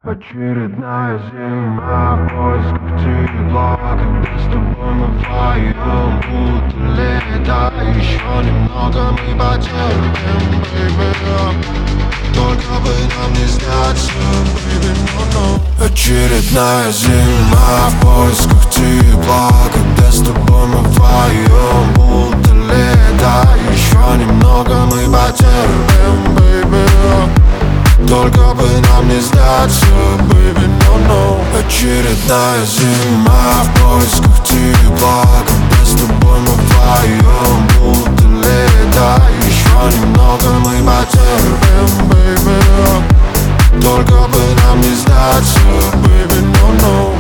Очередная зима в поисках тепла, когда с тобой мы вдвоем будто лето. Еще немного мы потерпим, baby. Только бы нам не сняться, baby, no. Очередная зима в поисках тепла, когда с тобой мы вдвоем будто лето. Еще немного мы потерпим, baby. Только бы нам не сдаться, baby, no. Очередная зима в поисках тепла, когда с тобой мы вдвоем будто лето. Еще немного мы потерпим, baby. Только бы нам не сдаться, baby, no.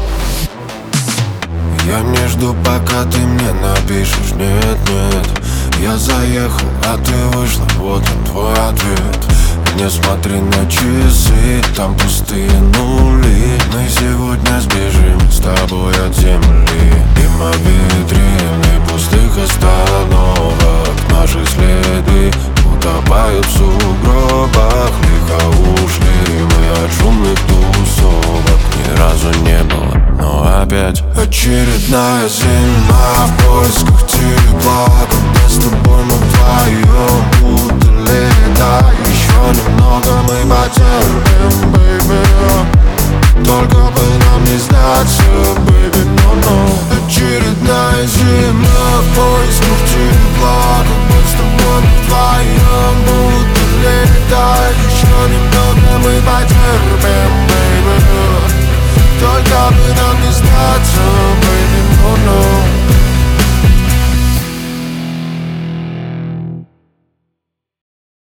Я не жду, пока ты мне напишешь, нет, нет. Я заехал, а ты вышла, вот он твой ответ. Не смотри на часы, там пустые нули. Мы сегодня сбежим с тобой от земли. Мимо витрин и пустых остановок наши следы утопают в сугробах. Лихо ушли мы от шумных тусовок. Ни разу не было, но опять очередная зима в поисках тепла, когда с тобой мы вдвоем будто лето. Еще немного мы потерпим,